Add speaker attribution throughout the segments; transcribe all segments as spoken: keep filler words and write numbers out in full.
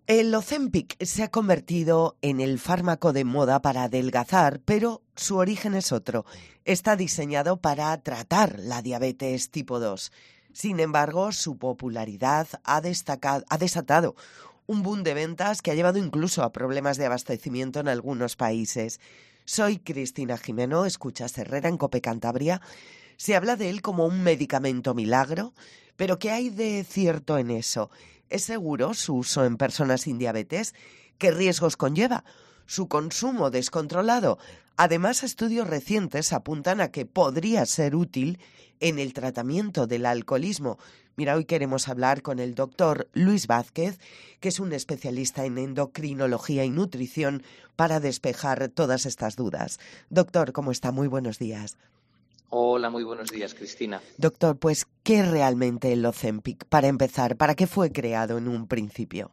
Speaker 1: El Ozempic se ha convertido en el fármaco de moda para adelgazar, pero su origen es otro. Está diseñado para tratar la diabetes tipo dos. Sin embargo, su popularidad ha, destacado, ha desatado un boom de ventas que ha llevado incluso a problemas de abastecimiento en algunos países. Soy Cristina Jimeno, escuchas Herrera en COPE Cantabria. Se habla de él como un medicamento milagro, pero ¿qué hay de cierto en eso? ¿Es seguro su uso en personas sin diabetes? ¿Qué riesgos conlleva su consumo descontrolado? Además, estudios recientes apuntan a que podría ser útil en el tratamiento del alcoholismo. Mira, hoy queremos hablar con el doctor Luis Vázquez, que es un especialista en endocrinología y nutrición, para despejar todas estas dudas. Doctor, ¿cómo está? Muy buenos días.
Speaker 2: Hola, muy buenos días, Cristina.
Speaker 1: Doctor, pues, ¿qué es realmente el Ozempic? Para empezar, ¿para qué fue creado en un principio?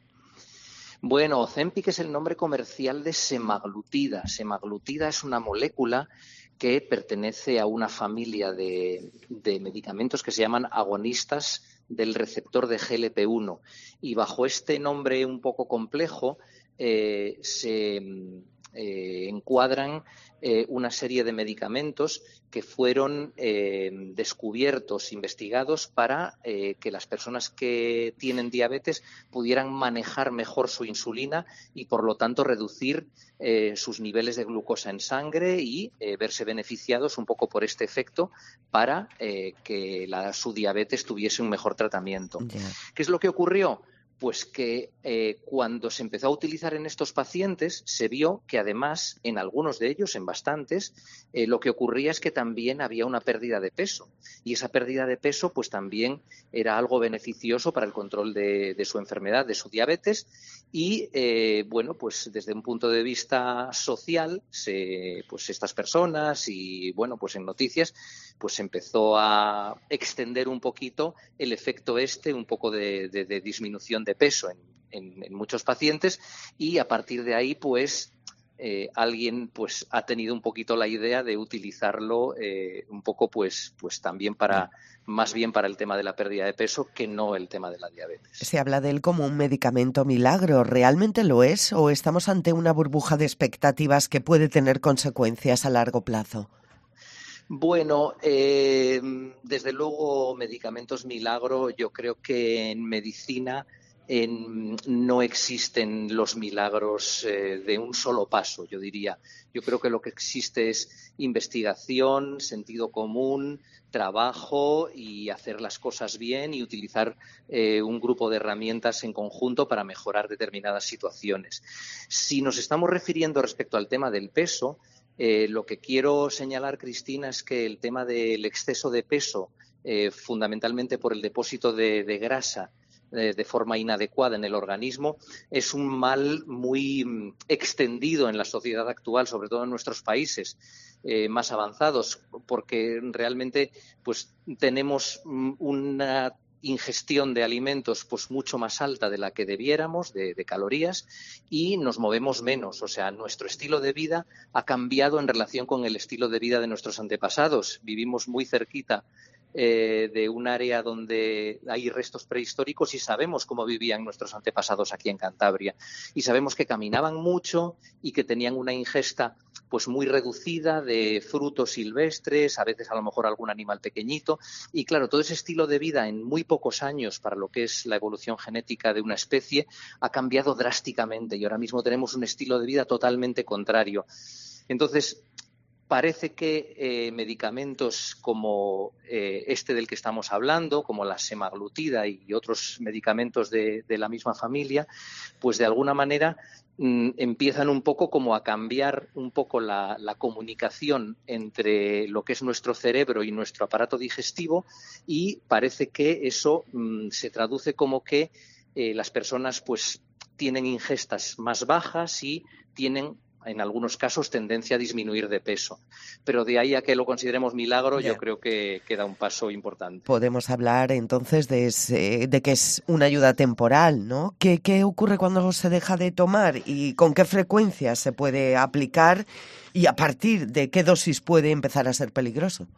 Speaker 2: Bueno, Ozempic es el nombre comercial de semaglutida. Semaglutida es una molécula que pertenece a una familia de, de medicamentos que se llaman agonistas del receptor de G L P uno. Y bajo este nombre un poco complejo eh, se eh, encuadran eh, una serie de medicamentos que fueron eh, descubiertos, investigados para eh, que las personas que tienen diabetes pudieran manejar mejor su insulina y, por lo tanto, reducir eh, sus niveles de glucosa en sangre y eh, verse beneficiados un poco por este efecto para eh, que la, su diabetes tuviese un mejor tratamiento.
Speaker 1: Yeah.
Speaker 2: ¿Qué es lo que ocurrió? Pues que eh, cuando se empezó a utilizar en estos pacientes se vio que además en algunos de ellos, en bastantes, eh, lo que ocurría es que también había una pérdida de peso y esa pérdida de peso pues también era algo beneficioso para el control de, de su enfermedad, de su diabetes y eh, bueno, pues desde un punto de vista social, se, pues estas personas y bueno, pues en noticias pues se empezó a extender un poquito el efecto este, un poco de, de, de disminución de peso en, en, en muchos pacientes y a partir de ahí pues eh, alguien pues ha tenido un poquito la idea de utilizarlo eh, un poco pues, pues también para más bien para el tema de la pérdida de peso que no el tema de la diabetes.
Speaker 1: Se habla de él como un medicamento milagro. ¿Realmente lo es o estamos ante una burbuja de expectativas que puede tener consecuencias a largo plazo?
Speaker 2: Bueno, eh, desde luego medicamentos milagro, yo creo que en medicina en, no existen los milagros eh, de un solo paso, yo diría. Yo creo que lo que existe es investigación, sentido común, trabajo y hacer las cosas bien y utilizar eh, un grupo de herramientas en conjunto para mejorar determinadas situaciones. Si nos estamos refiriendo respecto al tema del peso, Eh, lo que quiero señalar, Cristina, es que el tema del exceso de peso, eh, fundamentalmente por el depósito de, de grasa eh, de forma inadecuada en el organismo, es un mal muy mm, extendido en la sociedad actual, sobre todo en nuestros países eh, más avanzados, porque realmente pues, tenemos mm, una ingestión de alimentos pues mucho más alta de la que debiéramos, de, de calorías, y nos movemos menos. O sea, nuestro estilo de vida ha cambiado en relación con el estilo de vida de nuestros antepasados. Vivimos muy cerquita eh, de un área donde hay restos prehistóricos y sabemos cómo vivían nuestros antepasados aquí en Cantabria. Y sabemos que caminaban mucho y que tenían una ingesta pues muy reducida de frutos silvestres, a veces a lo mejor algún animal pequeñito. Y claro, todo ese estilo de vida en muy pocos años para lo que es la evolución genética de una especie ha cambiado drásticamente y ahora mismo tenemos un estilo de vida totalmente contrario. Entonces, parece que eh, medicamentos como eh, este del que estamos hablando, como la semaglutida y otros medicamentos de, de la misma familia, pues de alguna manera mm, empiezan un poco como a cambiar un poco la, la comunicación entre lo que es nuestro cerebro y nuestro aparato digestivo y parece que eso mm, se traduce como que eh, las personas pues tienen ingestas más bajas y tienen en algunos casos tendencia a disminuir de peso. Pero de ahí a que lo consideremos milagro,
Speaker 1: Yeah.
Speaker 2: yo creo que queda un paso importante.
Speaker 1: Podemos hablar entonces de, ese, de que es una ayuda temporal, ¿no? ¿Qué, ¿Qué ocurre cuando se deja de tomar y con qué frecuencia se puede aplicar y a partir de qué dosis puede empezar a ser peligroso?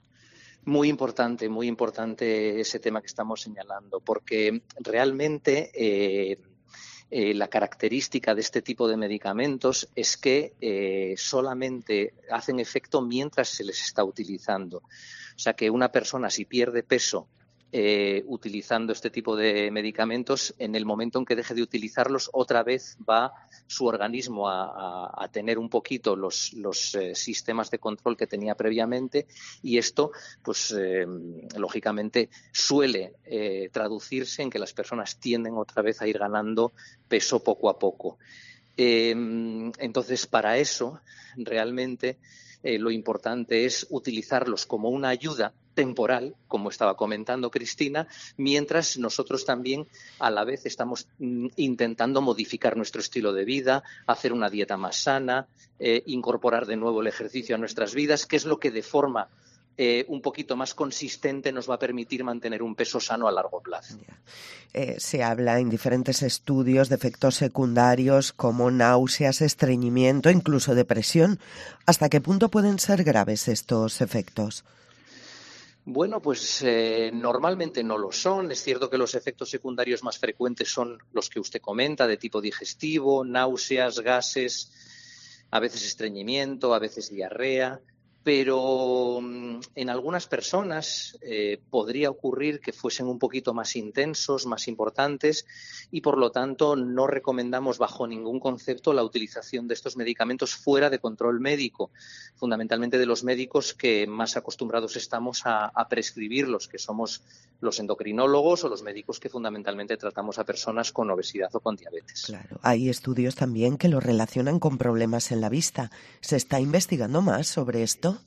Speaker 2: Muy importante, muy importante ese tema que estamos señalando, porque realmente eh, Eh, la característica de este tipo de medicamentos es que eh, solamente hacen efecto mientras se les está utilizando. O sea que una persona, si pierde peso eh, utilizando este tipo de medicamentos, en el momento en que deje de utilizarlos, otra vez va su organismo a, a, a tener un poquito los, los eh, sistemas de control que tenía previamente, y esto, pues eh, lógicamente, suele eh, traducirse en que las personas tienden otra vez a ir ganando peso poco a poco. Eh, entonces, para eso, realmente, eh, lo importante es utilizarlos como una ayuda temporal, como estaba comentando Cristina, mientras nosotros también a la vez estamos mm, intentando modificar nuestro estilo de vida, hacer una dieta más sana, eh, incorporar de nuevo el ejercicio a nuestras vidas, que es lo que de forma Eh, un poquito más consistente nos va a permitir mantener un peso sano a largo plazo.
Speaker 1: Eh, se habla en diferentes estudios de efectos secundarios como náuseas, estreñimiento, incluso depresión. ¿Hasta qué punto pueden ser graves estos efectos?
Speaker 2: Bueno, pues eh, normalmente no lo son. Es cierto que los efectos secundarios más frecuentes son los que usted comenta, de tipo digestivo, náuseas, gases, a veces estreñimiento, a veces diarrea. Pero mm, en algunas personas eh, podría ocurrir que fuesen un poquito más intensos, más importantes, y por lo tanto no recomendamos bajo ningún concepto la utilización de estos medicamentos fuera de control médico, fundamentalmente de los médicos que más acostumbrados estamos a, a prescribirlos, que somos los endocrinólogos o los médicos que fundamentalmente tratamos a personas con obesidad o con diabetes.
Speaker 1: Claro, hay estudios también que lo relacionan con problemas en la vista. ¿Se está investigando más sobre esto?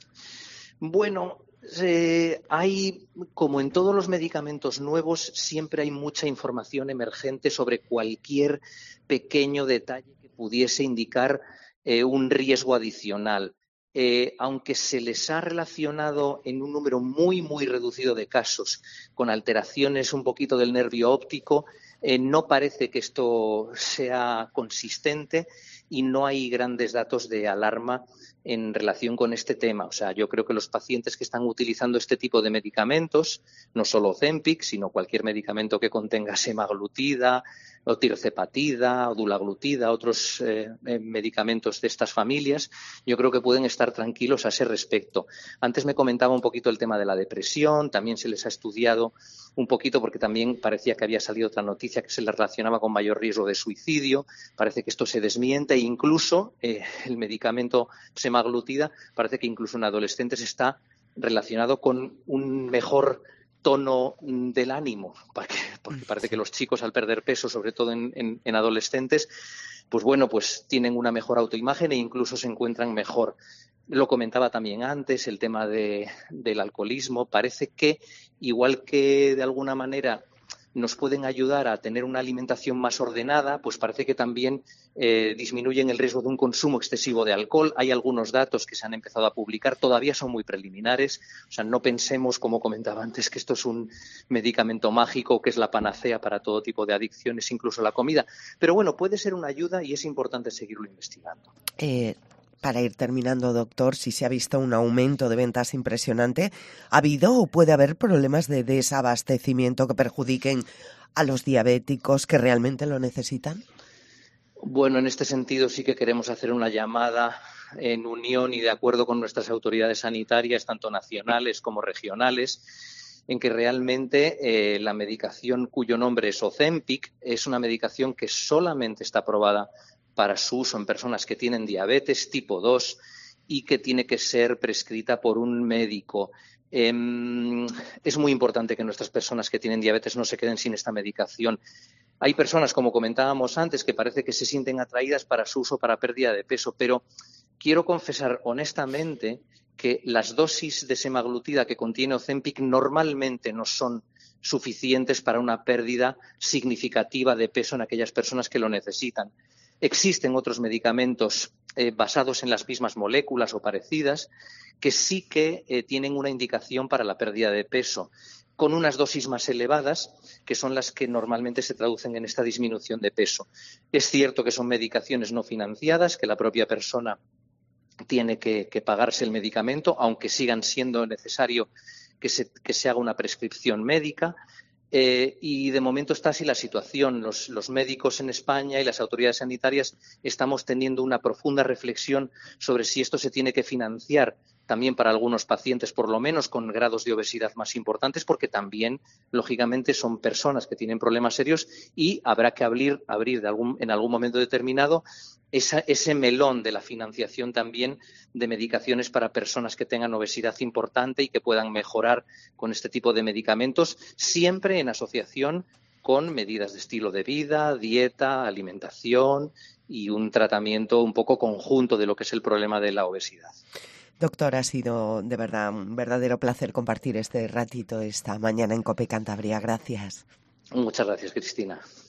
Speaker 2: Bueno, eh, hay, como en todos los medicamentos nuevos, siempre hay mucha información emergente sobre cualquier pequeño detalle que pudiese indicar eh, un riesgo adicional. Eh, aunque se les ha relacionado en un número muy, muy reducido de casos con alteraciones un poquito del nervio óptico, eh, no parece que esto sea consistente y no hay grandes datos de alarma en relación con este tema. O sea, yo creo que los pacientes que están utilizando este tipo de medicamentos, no solo Ozempic, sino cualquier medicamento que contenga semaglutida, o tirzepatida, o dulaglutida, otros eh, medicamentos de estas familias, yo creo que pueden estar tranquilos a ese respecto. Antes me comentaba un poquito el tema de la depresión, también se les ha estudiado un poquito porque también parecía que había salido otra noticia que se les relacionaba con mayor riesgo de suicidio. Parece que esto se desmiente e incluso eh, el medicamento semaglutida parece que incluso en adolescentes está relacionado con un mejor tono del ánimo, porque, porque parece que los chicos al perder peso, sobre todo en, en, en adolescentes, pues bueno, pues tienen una mejor autoimagen e incluso se encuentran mejor. Lo comentaba también antes, el tema de, del alcoholismo. Parece que, igual que de alguna manera nos pueden ayudar a tener una alimentación más ordenada, pues parece que también eh, disminuyen el riesgo de un consumo excesivo de alcohol. Hay algunos datos que se han empezado a publicar, todavía son muy preliminares. O sea, no pensemos, como comentaba antes, que esto es un medicamento mágico, que es la panacea para todo tipo de adicciones, incluso la comida. Pero bueno, puede ser una ayuda y es importante seguirlo investigando.
Speaker 1: Eh... Para ir terminando, doctor, si se ha visto un aumento de ventas impresionante, ¿ha habido o puede haber problemas de desabastecimiento que perjudiquen a los diabéticos que realmente lo necesitan?
Speaker 2: Bueno, en este sentido sí que queremos hacer una llamada en unión y de acuerdo con nuestras autoridades sanitarias, tanto nacionales como regionales, en que realmente eh, la medicación cuyo nombre es Ozempic es una medicación que solamente está aprobada para su uso en personas que tienen diabetes tipo dos y que tiene que ser prescrita por un médico. Eh, es muy importante que nuestras personas que tienen diabetes no se queden sin esta medicación. Hay personas, como comentábamos antes, que parece que se sienten atraídas para su uso para pérdida de peso, pero quiero confesar honestamente que las dosis de semaglutida que contiene Ozempic normalmente no son suficientes para una pérdida significativa de peso en aquellas personas que lo necesitan. Existen otros medicamentos eh, basados en las mismas moléculas o parecidas que sí que eh, tienen una indicación para la pérdida de peso, con unas dosis más elevadas, que son las que normalmente se traducen en esta disminución de peso. Es cierto que son medicaciones no financiadas, que la propia persona tiene que, que pagarse el medicamento, aunque sigan siendo necesario que se, que se haga una prescripción médica. Eh, y de momento está así la situación. Los, los médicos en España y las autoridades sanitarias estamos teniendo una profunda reflexión sobre si esto se tiene que financiar también para algunos pacientes, por lo menos con grados de obesidad más importantes, porque también, lógicamente, son personas que tienen problemas serios y habrá que abrir, abrir de algún, en algún momento determinado esa, ese melón de la financiación también de medicaciones para personas que tengan obesidad importante y que puedan mejorar con este tipo de medicamentos, siempre en asociación con medidas de estilo de vida, dieta, alimentación y un tratamiento un poco conjunto de lo que es el problema de la obesidad.
Speaker 1: Doctor, ha sido de verdad un verdadero placer compartir este ratito esta mañana en COPE Cantabria. Gracias.
Speaker 2: Muchas gracias, Cristina.